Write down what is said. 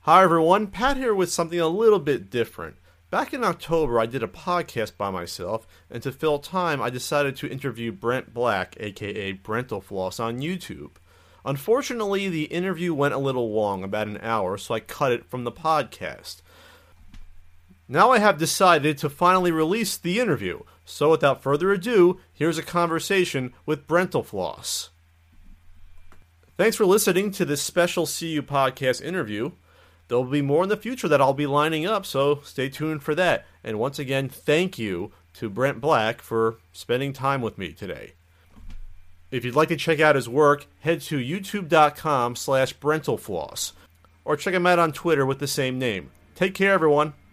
Hi everyone, Pat here with something a little bit different. Back in October, I did a podcast by myself, and to fill time, I decided to interview Brent Black, aka Brentalfloss, on YouTube. Unfortunately, the interview went a little long, about an hour, so I cut it from the podcast. Now I have decided to finally release the interview, so without further ado, here's a conversation with Brentalfloss. Thanks for listening to this special CU podcast interview. There will be more in the future that I'll be lining up, so stay tuned for that. And once again, thank you to Brent Black for spending time with me today. If you'd like to check out his work, head to youtube.com/Brentalfloss, or check him out on Twitter with the same name. Take care, everyone.